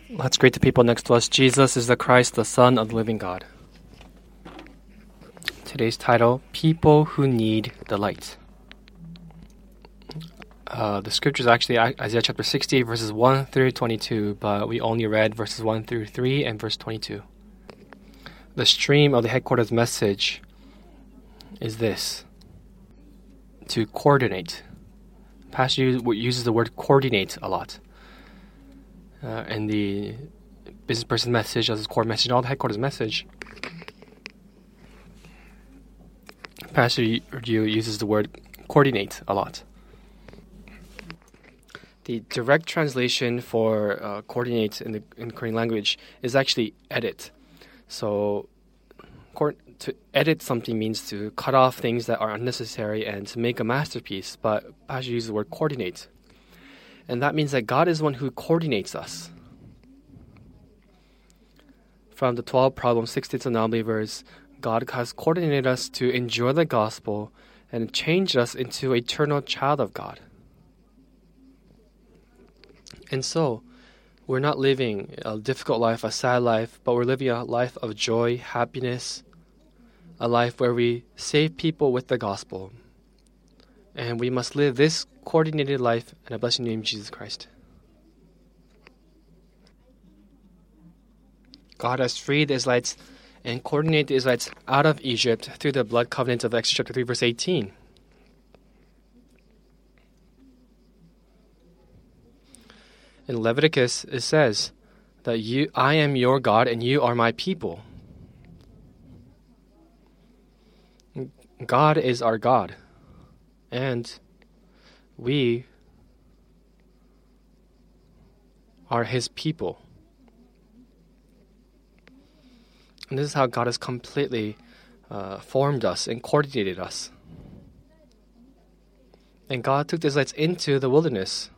Let's greet the people next to us. Jesus is the Christ, the Son of the living God. Today's title, People Who Need the Light. The scripture is actually Isaiah chapter 60, verses 1 through 22, but we only read verses 1 through 3 and verse 22. The stream of the headquarters message is this: to coordinate. Pastor uses the word coordinate a lot. And the business person message as his core message, all the headquarters message. Pastor Yu uses the word coordinate a lot. The direct translation for coordinate in Korean language is actually edit. So to edit something means to cut off things that are unnecessary and to make a masterpiece, but Pastor uses the word coordinate. And that means that God is the one who coordinates us. From the 12 problems, 6 states of non-believers, God has coordinated us to enjoy the gospel and changed us into an eternal child of God. And so, we're not living a difficult life, a sad life, but we're living a life of joy, happiness, a life where we save people with the gospel. And we must live this coordinated life in a blessed name of Jesus Christ. God has freed the Israelites and coordinated the Israelites out of Egypt through the blood covenant of Exodus chapter 3, verse 18. In Leviticus, it says that I am your God and you are my people. God is our God. And we are His people. And this is how God has completely formed us and coordinated us. And God took the Israelites into the wilderness.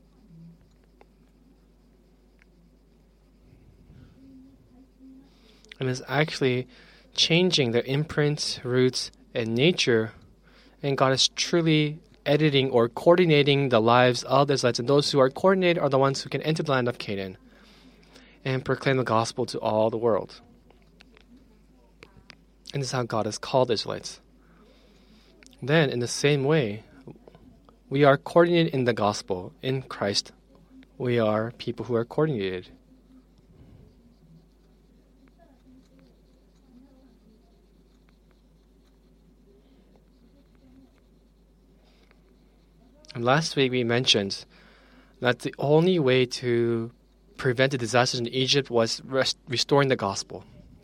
And is actually changing their imprint, roots, and nature. And God is truly editing or coordinating the lives of the Israelites. And those who are coordinated are the ones who can enter the land of Canaan and proclaim the gospel to all the world. And this is how God has called the Israelites. Then, in the same way, we are coordinated in the gospel. In Christ, we are people who are coordinated. And last week we mentioned that the only way to prevent the disasters in Egypt was restoring the gospel.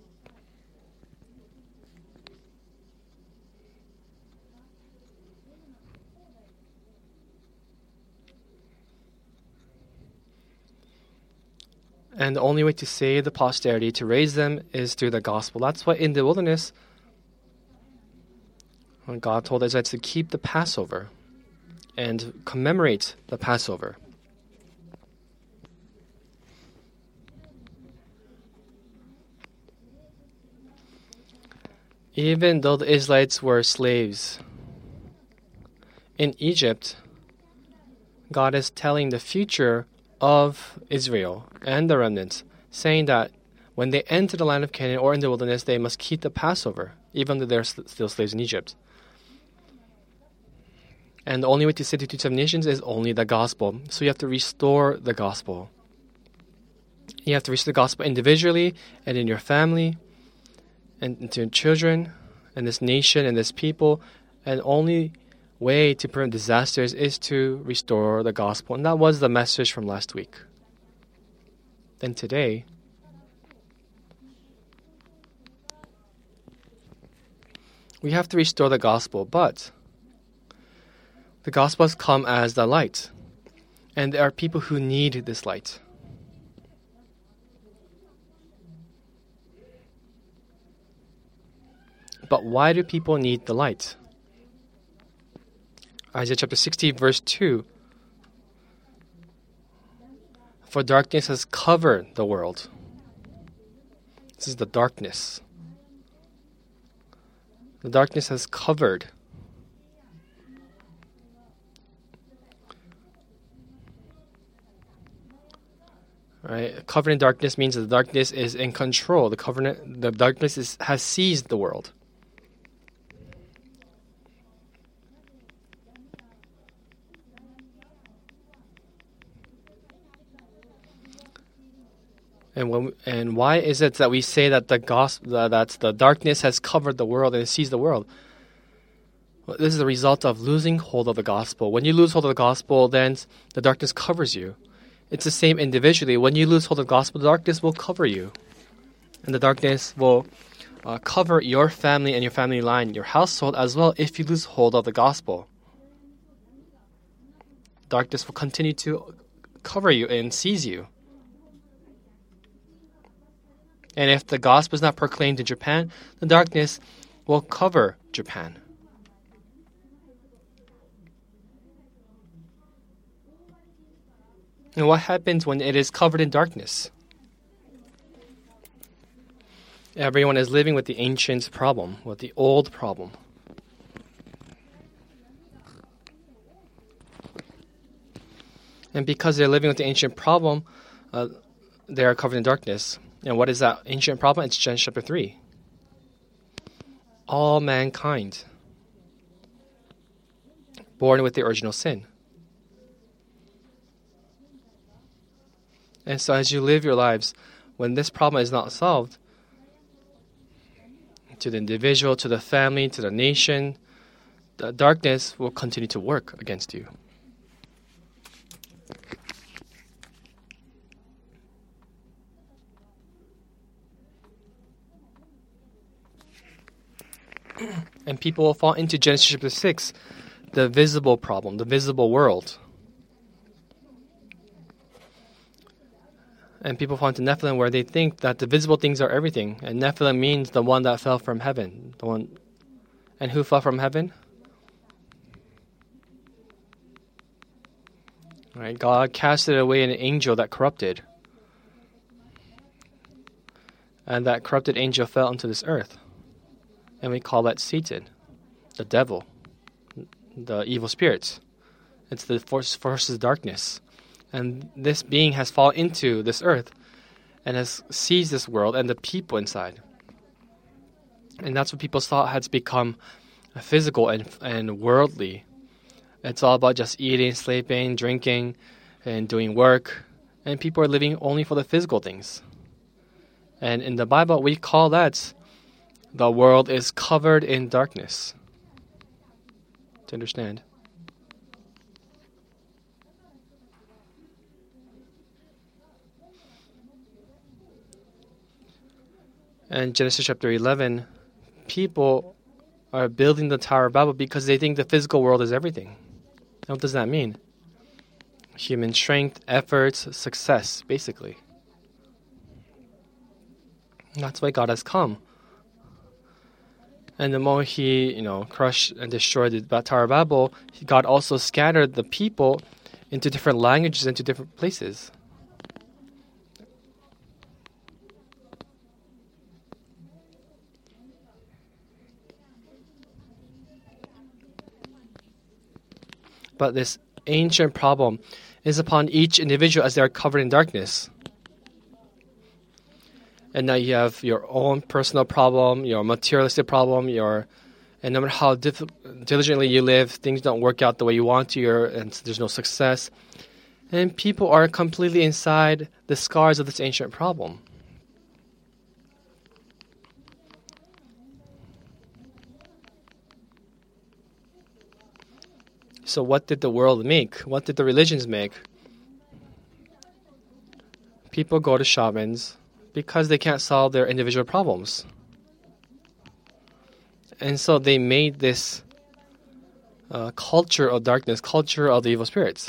And the only way to save the posterity, to raise them, is through the gospel. That's why in the wilderness, when God told the Israelites to keep the Passover and commemorate the Passover. Even though the Israelites were slaves in Egypt, God is telling the future of Israel and the remnants, saying that when they enter the land of Canaan or in the wilderness, they must keep the Passover, even though they're still slaves in Egypt. And the only way to save the 2 nations is only the gospel. So you have to restore the gospel. You have to restore the gospel individually and in your family and to your children and this nation and this people. And the only way to prevent disasters is to restore the gospel. And that was the message from last week. Then today, we have to restore the gospel, but the gospel has come as the light. And there are people who need this light. But why do people need the light? Isaiah chapter 60, verse 2. For darkness has covered the world. This is the darkness. The darkness has covered. Right? Covered in darkness means that the darkness is in control. The darkness has seized the world. And why is it that we say that the darkness has covered the world and seized the world? Well, this is the result of losing hold of the gospel. When you lose hold of the gospel, then the darkness covers you. It's the same individually. When you lose hold of the gospel, the darkness will cover you, and the darkness will cover your family and your family line, your household as well. If you lose hold of the gospel, darkness will continue to cover you and seize you. And if the gospel is not proclaimed in Japan, the darkness will cover Japan. And what happens when it is covered in darkness? Everyone is living with the ancient problem, with the old problem. And because they're living with the ancient problem, they are covered in darkness. And what is that ancient problem? It's Genesis chapter 3. All mankind born with the original sin. And so as you live your lives, when this problem is not solved, to the individual, to the family, to the nation, the darkness will continue to work against you. And people will fall into Genesis chapter 6, the visible problem, the visible world. And people fall into Nephilim where they think that the visible things are everything. And Nephilim means the one that fell from heaven. And who fell from heaven? Right, God casted away an angel that corrupted. And that corrupted angel fell into this earth. And we call that Satan, the devil, the evil spirits. It's the forces of darkness. And this being has fallen into this earth and has seized this world and the people inside. And that's what people's thought has become physical and worldly. It's all about just eating, sleeping, drinking, and doing work. And people are living only for the physical things. And in the Bible, we call that the world is covered in darkness. To understand. And Genesis chapter 11, people are building the Tower of Babel because they think the physical world is everything. And what does that mean? Human strength, efforts, success, basically. And that's why God has come. And the moment He, crushed and destroyed the Tower of Babel, God also scattered the people into different languages, into different places. But this ancient problem is upon each individual as they are covered in darkness. And now you have your own personal problem, your materialistic problem, and no matter how diligently you live, things don't work out the way you want to, and there's no success. And people are completely inside the scars of this ancient problem. So what did the world make? What did the religions make? People go to shamans because they can't solve their individual problems. And so they made this culture of darkness, culture of the evil spirits.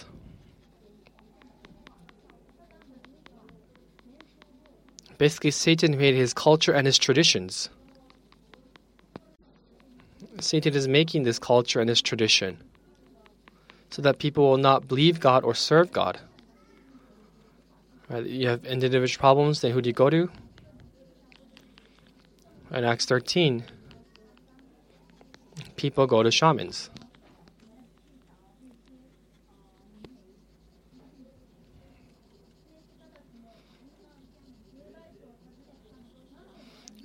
Basically, Satan made his culture and his traditions. Satan is making this culture and this tradition so that people will not believe God or serve God. Right? You have individual problems, then who do you go to? In Acts 13, people go to shamans.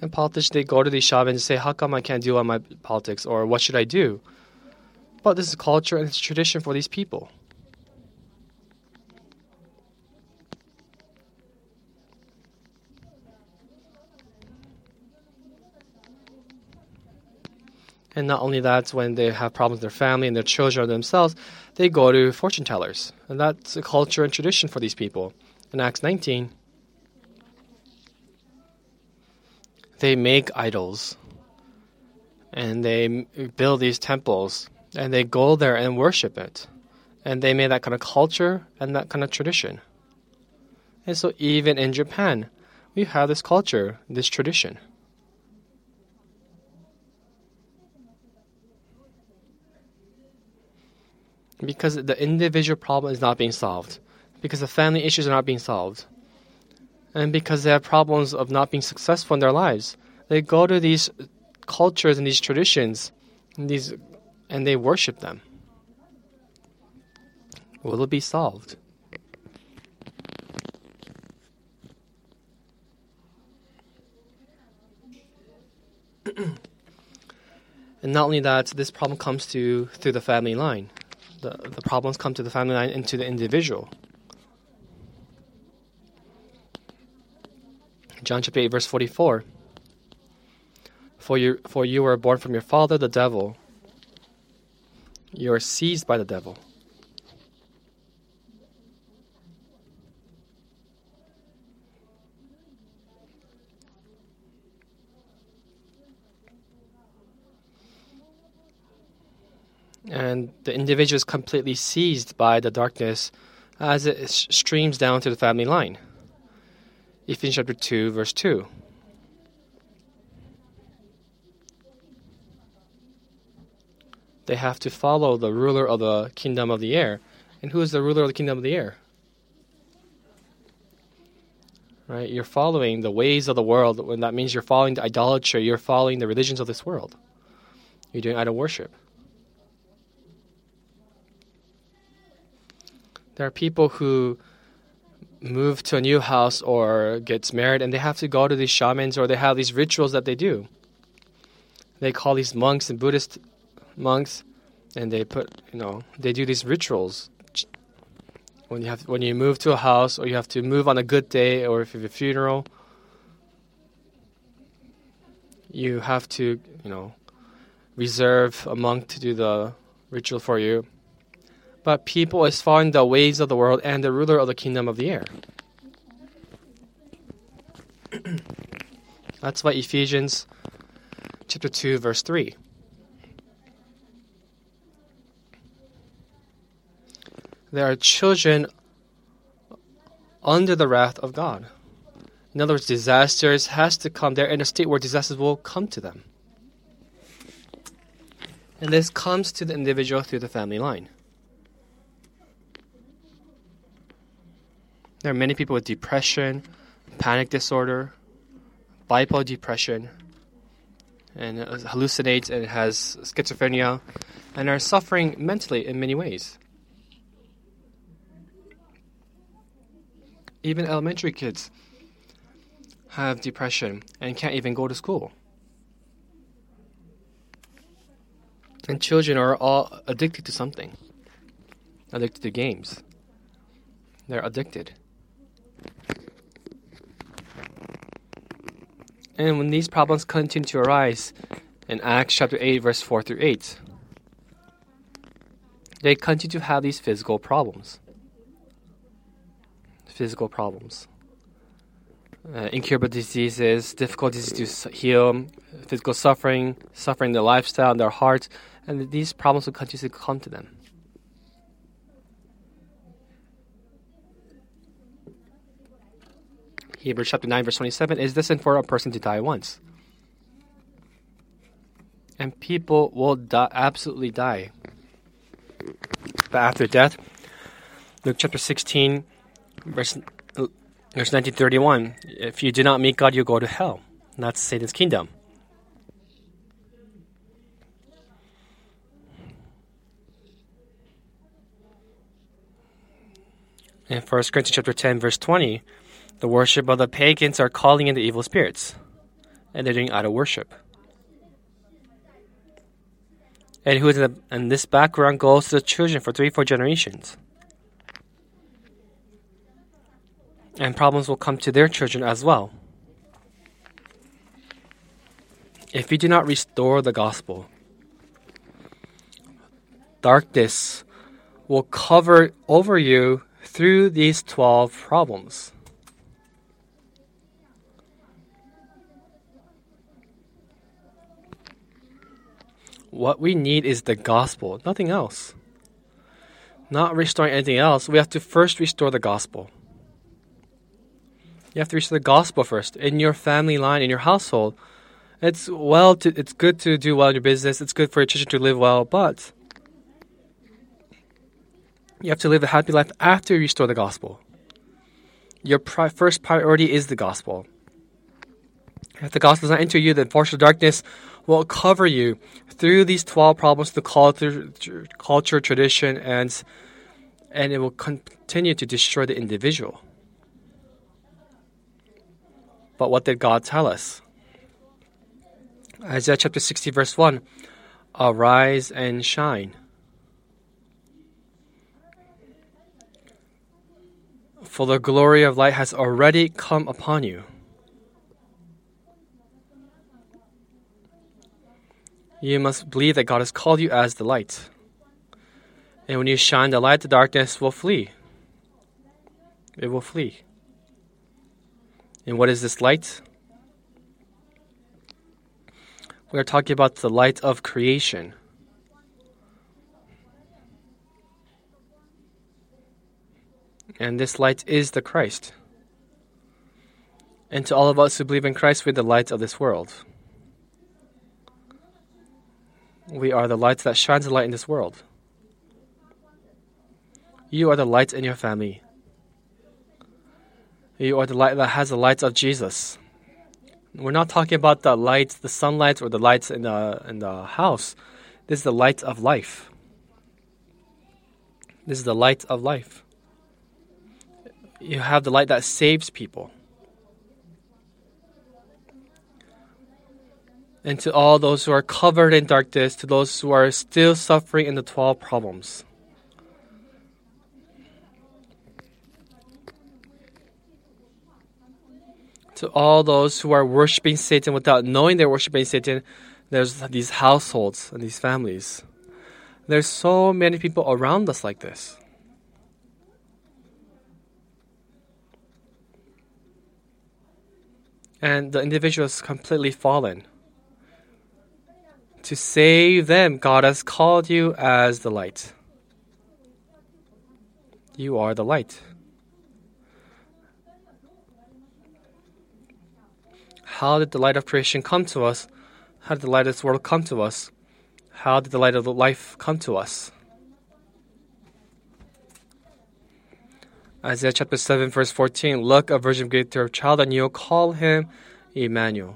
And politicians, they go to these shamans and say, how come I can't do all my politics? Or what should I do? But this is culture and it's tradition for these people. And not only that, when they have problems with their family and their children or themselves, they go to fortune tellers. And that's a culture and tradition for these people. In Acts 19, they make idols. And they build these temples. And they go there and worship it. And they made that kind of culture and that kind of tradition. And so even in Japan, we have this culture, this tradition. Because the individual problem is not being solved. Because the family issues are not being solved. And because they have problems of not being successful in their lives. They go to these cultures and these traditions and they worship them. Will it be solved? And not only that, this problem comes through the family line. The problems come to the family line and to the individual. John chapter 8, verse 44. For you were born from your father, the devil. You are seized by the devil. And the individual is completely seized by the darkness as it streams down to the family line. Ephesians chapter 2, verse 2. They have to follow the ruler of the kingdom of the air. And who is the ruler of the kingdom of the air? Right? You're following the ways of the world. When that means you're following the idolatry. You're following the religions of this world. You're doing idol worship. There are people who move to a new house or gets married and they have to go to these shamans or they have these rituals that they do. They call these monks and Buddhist monks and they do these rituals. When you move to a house or you have to move on a good day or if you have a funeral, you have to, reserve a monk to do the ritual for you. But people is following the ways of the world and the ruler of the kingdom of the air. That's why Ephesians chapter 2, verse 3. There are children under the wrath of God. In other words, disasters has to come. They're in a state where disasters will come to them. And this comes to the individual through the family line. There are many people with depression, panic disorder, bipolar depression, and hallucinates and has schizophrenia, and are suffering mentally in many ways. Even elementary kids have depression and can't even go to school. And children are all addicted to something. Addicted to games. They're addicted. And when these problems continue to arise in Acts chapter 8, verse 4 through 8, they continue to have these physical problems. Incurable diseases, difficulties to heal, physical suffering in their lifestyle, in their hearts, and these problems will continue to come to them. Hebrews chapter 9, verse 27, is this for a person to die once? And people will absolutely die. But after death, Luke chapter 16, verse 1931, if you do not meet God, you go to hell. And that's Satan's kingdom. In 1 Corinthians chapter 10, verse 20, the worship of the pagans are calling in the evil spirits. and they're doing idol worship. And and this background goes to the children for 3-4 generations. And problems will come to their children as well. If you do not restore the gospel, darkness will cover over you through these 12 problems. What we need is the gospel, nothing else. Not restoring anything else. We have to first restore the gospel. You have to restore the gospel first in your family line, in your household. It's good to do well in your business. It's good for your children to live well, but you have to live a happy life after you restore the gospel. Your first priority is the gospel. If the gospel does not enter you, then force of darkness will cover you through these 12 problems, the culture, tradition, and it will continue to destroy the individual. But what did God tell us? Isaiah chapter 60 verse 1, arise and shine. For the glory of light has already come upon you. You must believe that God has called you as the light. And when you shine the light, the darkness will flee. It will flee. And what is this light? We are talking about the light of creation. And this light is the Christ. And to all of us who believe in Christ, we're the light of this world. We are the light that shines the light in this world. You are the light in your family. You are the light that has the light of Jesus. We're not talking about the lights, the sunlight, or the lights in the house. This is the light of life. This is the light of life. You have the light that saves people. And to all those who are covered in darkness, to those who are still suffering in the 12 problems. To all those who are worshiping Satan without knowing they're worshiping Satan, there's these households and these families. There's so many people around us like this. And the individual is completely fallen. To save them, God has called you as the light. You are the light. How did the light of creation come to us? How did the light of this world come to us? How did the light of life come to us? Isaiah chapter 7 verse 14, look, a virgin gave to her child, and you'll call him Emmanuel.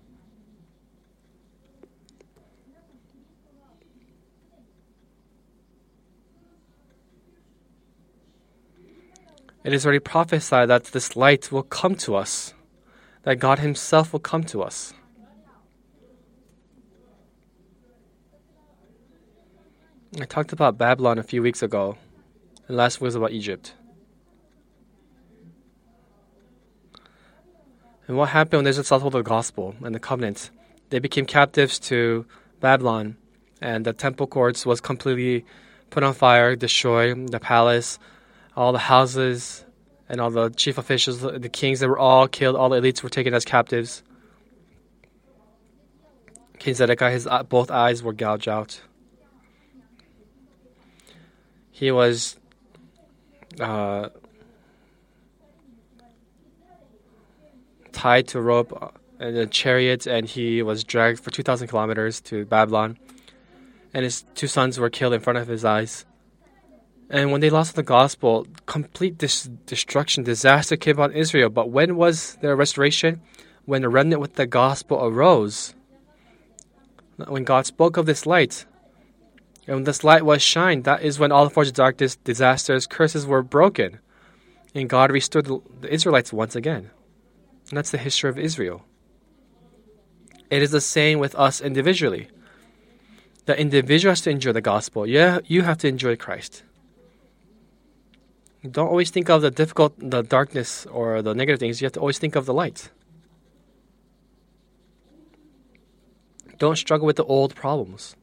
It is already prophesied that this light will come to us, that God himself will come to us. I talked about Babylon a few weeks ago, and last week was about Egypt. And what happened when Israel sought hold of the gospel and the covenant? They became captives to Babylon, and the temple courts was completely put on fire, destroyed, the palace, all the houses, and all the chief officials, the kings, they were all killed. All the elites were taken as captives. King Zedekiah, his both eyes were gouged out. He was tied to a rope in a chariot, and he was dragged for 2,000 kilometers to Babylon. And his 2 sons were killed in front of his eyes. And when they lost the gospel, complete destruction, disaster came upon Israel. But when was their restoration? When the remnant with the gospel arose. When God spoke of this light. And when this light was shined, that is when all the forces of darkness, disasters, curses were broken. And God restored the Israelites once again. And that's the history of Israel. It is the same with us individually. The individual has to enjoy the gospel. Yeah, you have to enjoy Christ. Don't always think of the difficult, the darkness, or the negative things. You have to always think of the light. Don't struggle with the old problems.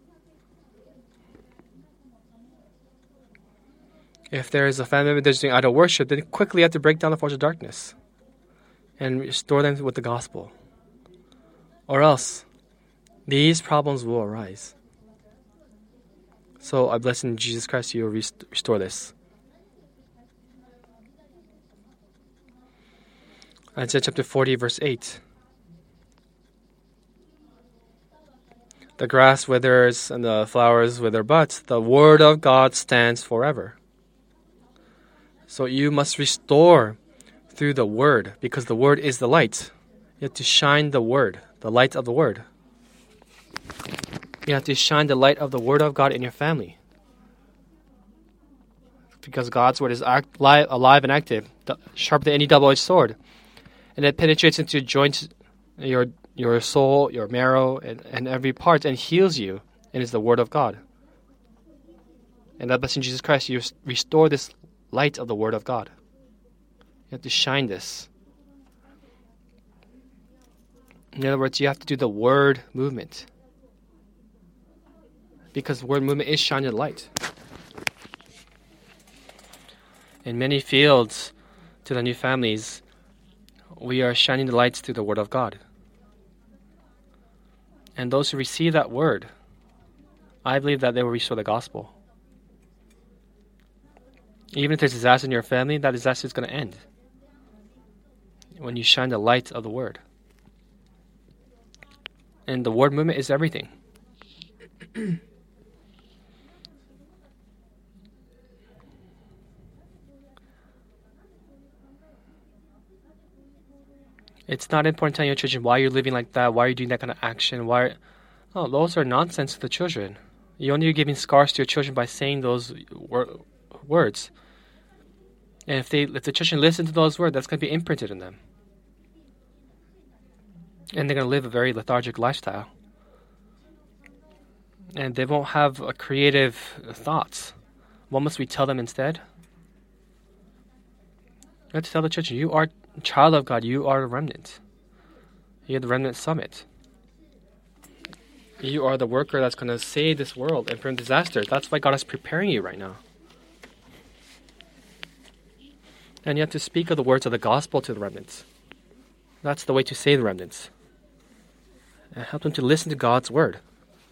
If there is a family member that's doing idol worship, then quickly you have to break down the force of darkness and restore them with the gospel. Or else, these problems will arise. So I bless in Jesus Christ, you will restore this. Isaiah chapter 40, verse 8. The grass withers and the flowers wither, but the word of God stands forever. So you must restore through the word, because the word is the light. You have to shine the word, the light of the word. You have to shine the light of the word of God in your family. Because God's word is alive and active, sharper than any double-edged sword. And it penetrates into joints, your soul, your marrow, and every part, and heals you. And is the word of God. And that blessing Jesus Christ, you restore this light of the word of God. You have to shine this. In other words, you have to do the word movement. Because the word movement is shining the light. In many fields, to the new families, we are shining the lights through the word of God. And those who receive that word, I believe that they will restore the gospel. Even if there's disaster in your family, that disaster is going to end when you shine the light of the word. And the word movement is everything. It's not important telling your children why you're living like that, why you're doing that kind of action, No, those are nonsense to the children. You're only giving scars to your children by saying those words. And if the children listen to those words, that's going to be imprinted in them. And they're going to live a very lethargic lifestyle. And they won't have a creative thoughts. What must we tell them instead? You have to tell the children, you are a child of God, you are a remnant. You're the remnant summit. You are the worker that's going to save this world and from disaster. That's why God is preparing you right now. And you have to speak of the words of the gospel to the remnants. That's the way to save the remnants. And help them to listen to God's word.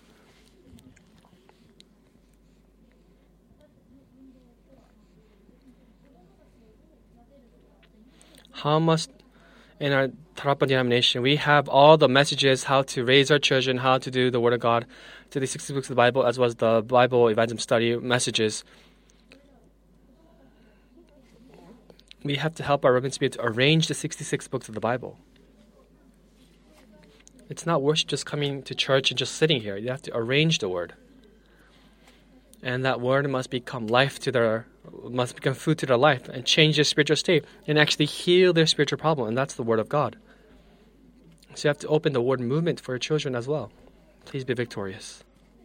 How must, in our Tarapan denomination, we have all the messages, how to raise our children, how to do the Word of God, to the 60 books of the Bible, as well as the Bible evangelism study messages. We have to help our remnants be able to arrange the 66 books of the Bible. It's not worth just coming to church and just sitting here. You have to arrange the Word. And that Word must become food to their life and change their spiritual state and actually heal their spiritual problem. And that's the Word of God. So you have to open the Word movement for your children as well. Please be victorious.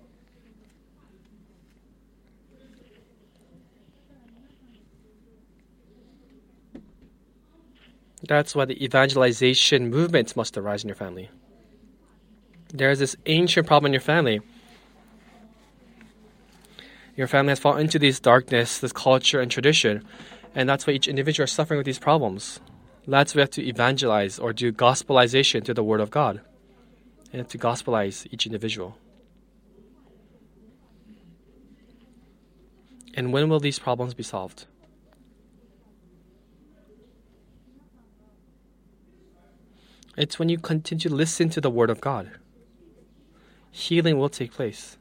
That's why the evangelization movement must arise in your family. There is this ancient problem in your family. Your family has fallen into this darkness, this culture and tradition, and that's why each individual is suffering with these problems. That's why we have to evangelize or do gospelization to the Word of God. And to gospelize each individual. And when will these problems be solved? It's when you continue to listen to the Word of God. Healing will take place.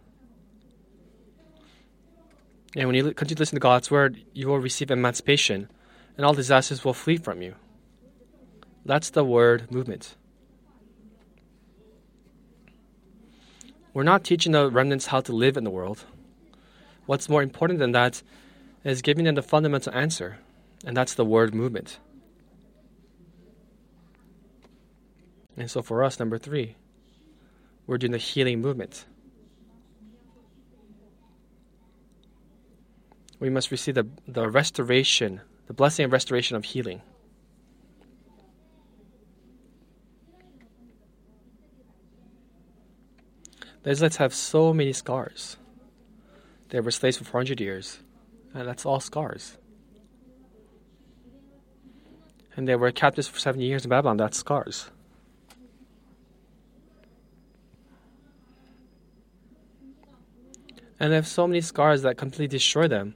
And when you continue to listen to God's Word, you will receive emancipation, and all disasters will flee from you. That's the Word movement. We're not teaching the remnants how to live in the world. What's more important than that is giving them the fundamental answer, and that's the Word movement. And so for us, number 3, we're doing the healing movement. We must receive the restoration, the blessing and restoration of healing. The Israelites have so many scars. They were slaves for 400 years, and that's all scars. And they were captives for 70 years in Babylon, that's scars. And they have so many scars that completely destroy them.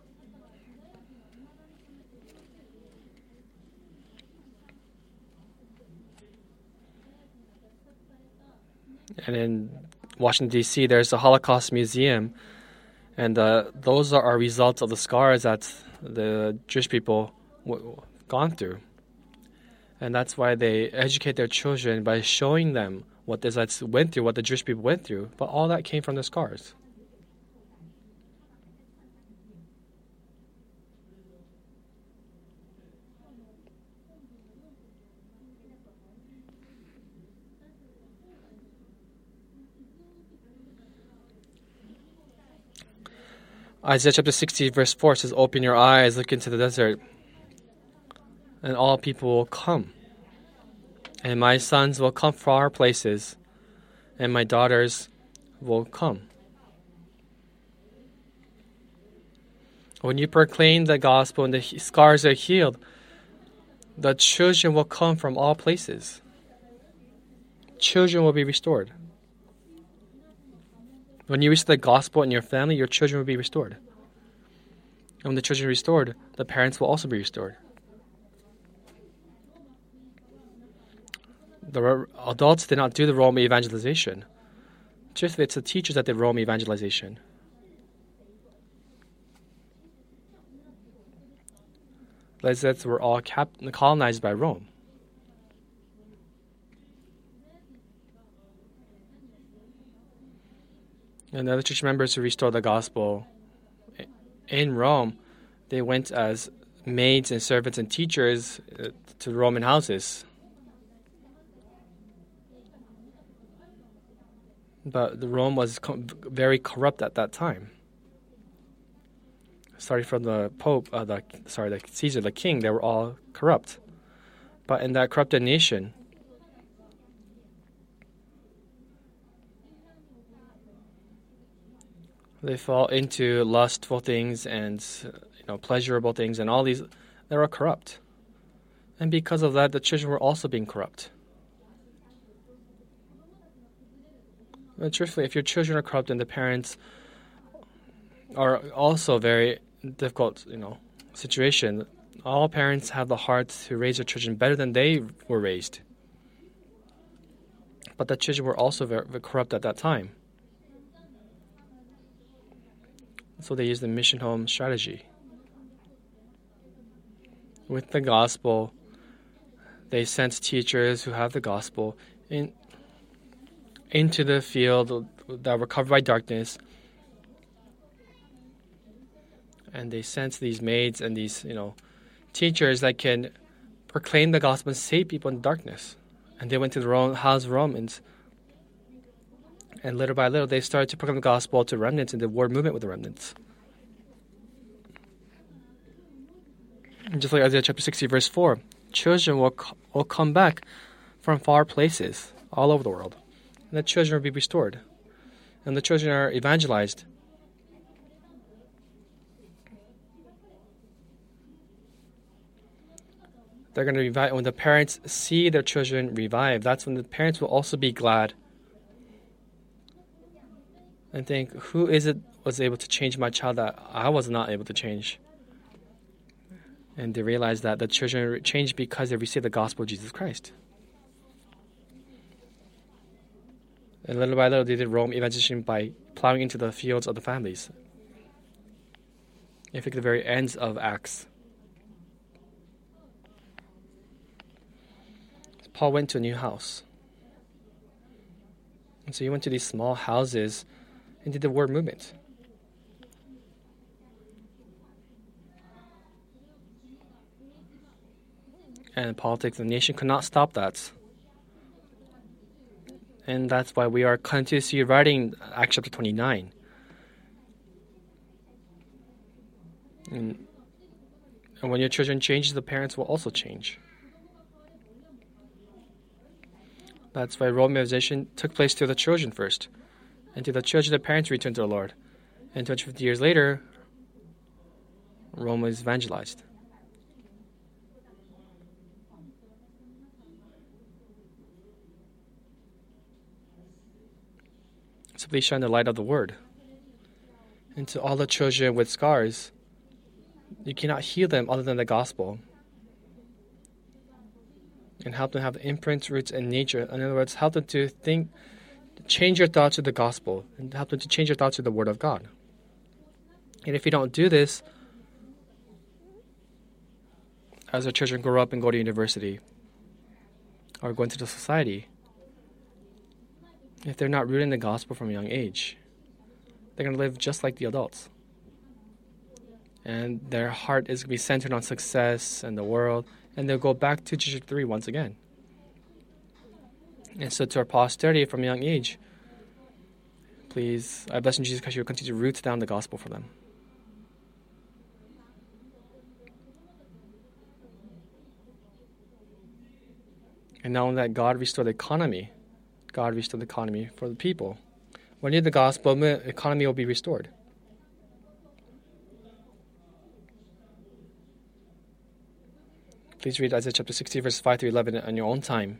And in Washington, D.C., there's a Holocaust Museum, and those are results of the scars that the Jewish people gone through. And that's why they educate their children by showing them what the Israelites went through, what the Jewish people went through. But all that came from the scars. Isaiah chapter 60, verse 4 says, "Open your eyes, look into the desert, and all people will come. And my sons will come from far places, and my daughters will come." When you proclaim the gospel and the scars are healed, the children will come from all places. Children will be restored. When you receive the gospel in your family, your children will be restored. And when the children are restored, the parents will also be restored. The adults did not do the role of evangelization. Truthfully, it's the teachers that did Rome evangelization. The Israelites were all colonized by Rome. And the other church members who restored the gospel in Rome, they went as maids and servants and teachers to Roman houses. But the Rome was very corrupt at that time. Starting from the Pope, the Caesar, the king, they were all corrupt. But in that corrupted nation, they fall into lustful things and pleasurable things, and all these, they were corrupt. And because of that, the children were also being corrupt. But truthfully, if your children are corrupt and the parents are also very difficult, situation, all parents have the heart to raise their children better than they were raised. But the children were also very, very corrupt at that time. So they used the mission home strategy. With the gospel, they sent teachers who have the gospel into the field that were covered by darkness. And they sent these maids and these, teachers that can proclaim the gospel and save people in darkness. And they went to the house of Romans. And little by little, they started to proclaim the gospel to remnants and the war movement with the remnants. And just like Isaiah chapter 60, verse 4, children will come back from far places all over the world. And the children will be restored. And the children are evangelized. They're going to revive. When the parents see their children revive, that's when the parents will also be glad and think, who is it was able to change my child that I was not able to change? And they realize that the children changed because they received the gospel of Jesus Christ. And little by little, they did Rome evangelization by plowing into the fields of the families. If at the very ends of Acts. Paul went to a new house. And so he went to these small houses and did the word movement. And politics, the nation could not stop that. And that's why we are continuously writing Acts chapter 29. And when your children change, the parents will also change. That's why Romanization took place through the children first. And through the children, the parents returned to the Lord. And 250 years later, Rome was evangelized. So please shine the light of the Word. And to all the children with scars, you cannot heal them other than the gospel. And help them have imprints, roots, and nature. In other words, help them to think, change your thoughts to the gospel, and help them to change your thoughts to the Word of God. And if you don't do this, as our children grow up and go to university, or go into the society, if they're not rooted in the gospel from a young age, they're going to live just like the adults. And their heart is going to be centered on success and the world, and they'll go back to Chapter 3 once again. And so to our posterity from a young age, please, I bless in Jesus Christ, you will continue to root down the gospel for them. And not only that, God restored the economy. God restored the economy for the people. When you do the gospel, the economy will be restored. Please read Isaiah chapter 60, verse 5 through 11 on your own time.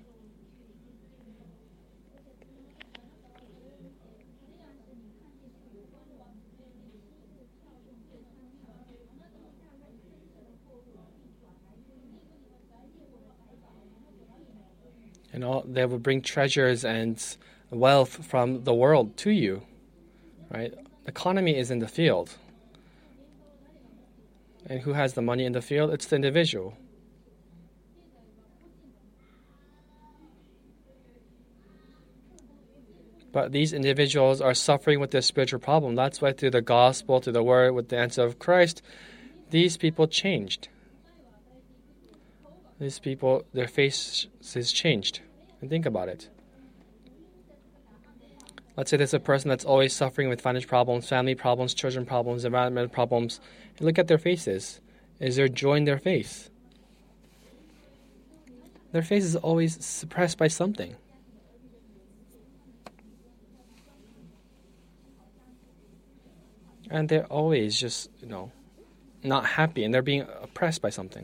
And they will bring treasures and wealth from the world to you, right? The economy is in the field. And who has the money in the field? It's the individual. But these individuals are suffering with their spiritual problem. That's why through the gospel, through the word, with the answer of Christ, these people changed. These people, their face is changed. And think about it. Let's say there's a person that's always suffering with financial problems, family problems, children problems, environmental problems. And look at their faces. Is there joy in their face? Their face is always suppressed by something. And they're always just, not happy, and they're being oppressed by something.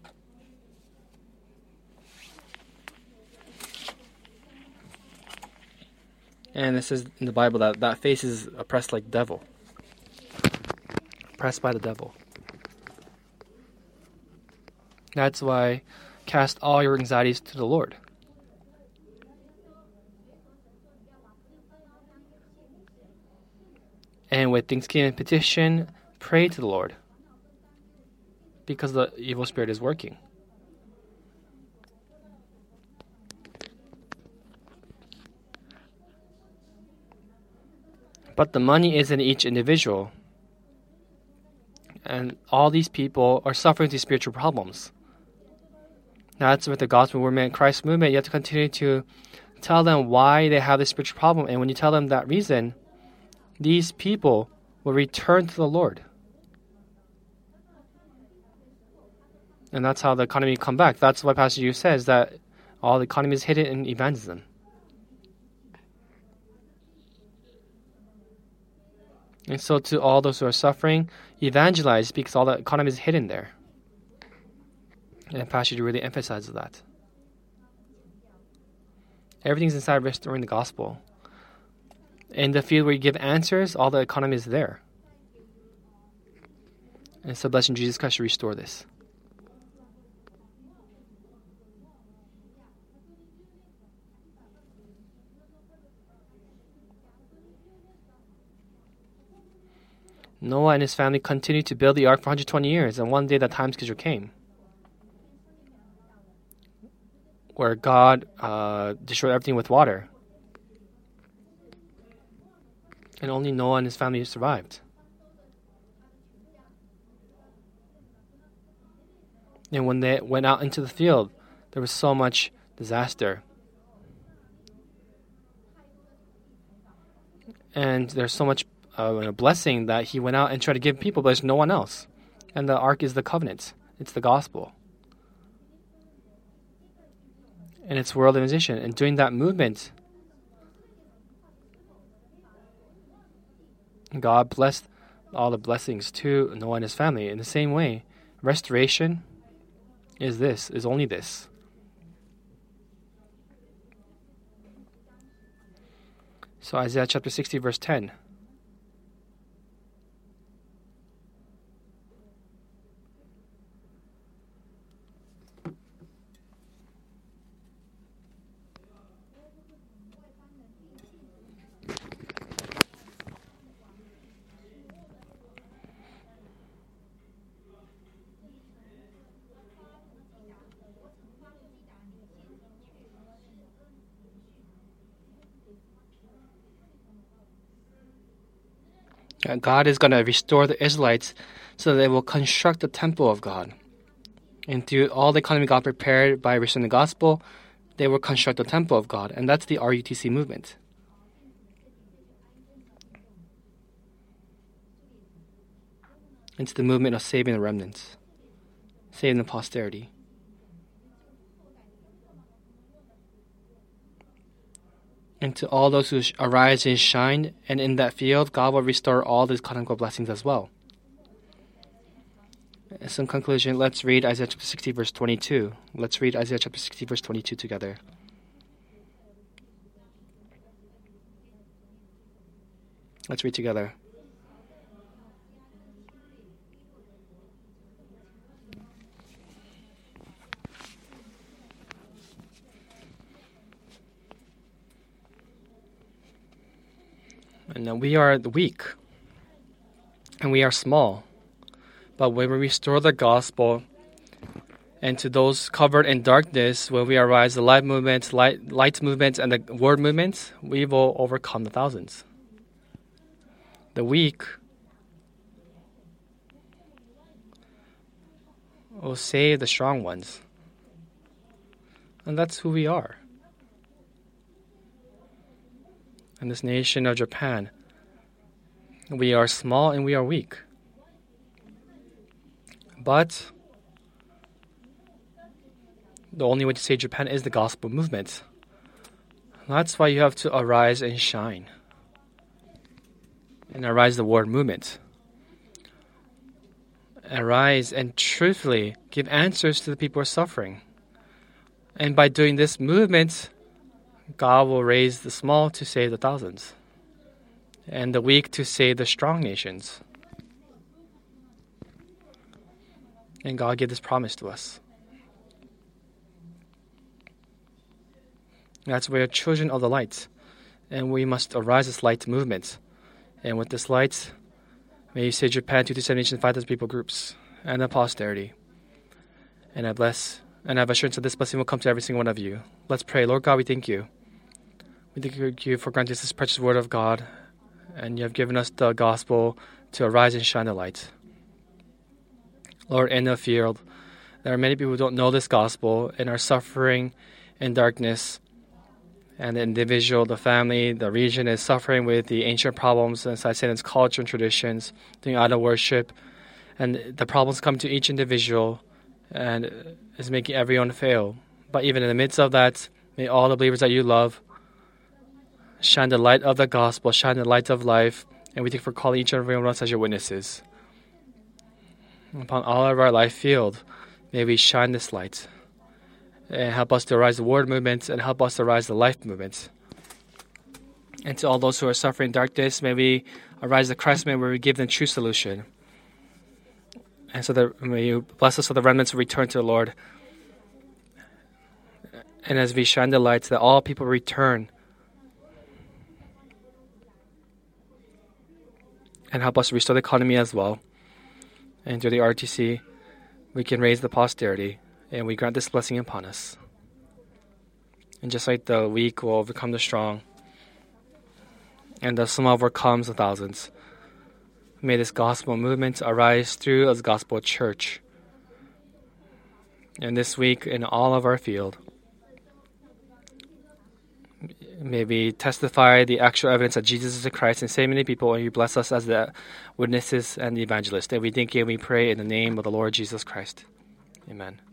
And it says in the Bible that face is oppressed like the devil. Oppressed by the devil. That's why cast all your anxieties to the Lord. And with thanksgiving and petition, pray to the Lord. Because the evil spirit is working. But the money is in each individual. And all these people are suffering these spiritual problems. That's with the gospel movement, Christ movement. You have to continue to tell them why they have this spiritual problem. And when you tell them that reason, these people will return to the Lord. And that's how the economy come back. That's why Pastor Yu says that all the economy is hidden in evangelism. And so to all those who are suffering, evangelize because all the economy is hidden there. And Pastor Yu really emphasizes that. Everything's inside restoring the gospel. In the field where you give answers, all the economy is there. And so blessing Jesus Christ to restore this. Noah and his family continued to build the ark for 120 years, and one day the time schedule came where God destroyed everything with water. And only Noah and his family survived. And when they went out into the field, there was so much disaster. And there's so much blessing that he went out and tried to give people, but there's no one else. And the ark is the covenant. It's the gospel. And it's world organization. And during that movement, God blessed all the blessings to Noah and his family. In the same way, restoration is only this. So Isaiah chapter 60 verse 10. God is going to restore the Israelites so that they will construct the temple of God. And through all the economy God prepared by restoring the gospel, they will construct the temple of God. And that's the RUTC movement. It's the movement of saving the remnants, saving the posterity. And to all those who arise and shine, and in that field, God will restore all these quote-unquote blessings as well. As in conclusion, let's read Isaiah chapter 60, verse 22. Let's read Isaiah chapter 60, verse 22 together. Let's read together. And we are the weak, and we are small. But when we restore the gospel, and to those covered in darkness, when we arise the light movement, light movement, and the word movement, we will overcome the thousands. The weak will save the strong ones. And that's who we are. In this nation of Japan, we are small and we are weak. But the only way to save Japan is the gospel movement. That's why you have to arise and shine. And arise the word movement. Arise and truthfully give answers to the people who are suffering. And by doing this movement, God will raise the small to save the thousands, and the weak to save the strong nations. And God gave this promise to us. That's why we are children of the light, and we must arise this light movement. And with this light, may you save Japan, 227 nations, 5,000 people groups, and the posterity. And I bless, and I have assurance that this blessing will come to every single one of you. Let's pray. Lord God, we thank you. We thank you for granting us this precious word of God, and you have given us the gospel to arise and shine the light. Lord, in the field, there are many people who don't know this gospel and are suffering in darkness. And the individual, the family, the region is suffering with the ancient problems inside Satan's culture and traditions, doing idol worship. And the problems come to each individual and is making everyone fail. But even in the midst of that, may all the believers that you love shine the light of the gospel, shine the light of life, and we thank you for calling each and every one of us as your witnesses. Upon all of our life field, may we shine this light and help us to rise the word movement and help us to rise the life movement. And to all those who are suffering darkness, may we arise the Christ movement where we give them true solution. And so that may you bless us so the remnants will return to the Lord. And as we shine the lights, that all people return and help us restore the economy as well. And through the RTC, we can raise the posterity, and we grant this blessing upon us. And just like the weak will overcome the strong, and the small overcomes the thousands, may this gospel movement arise through us gospel church. And this week, in all of our field, May we testify the actual evidence that Jesus is the Christ and save many people, and you bless us as the witnesses and the evangelists. And we thank you and we pray in the name of the Lord Jesus Christ. Amen.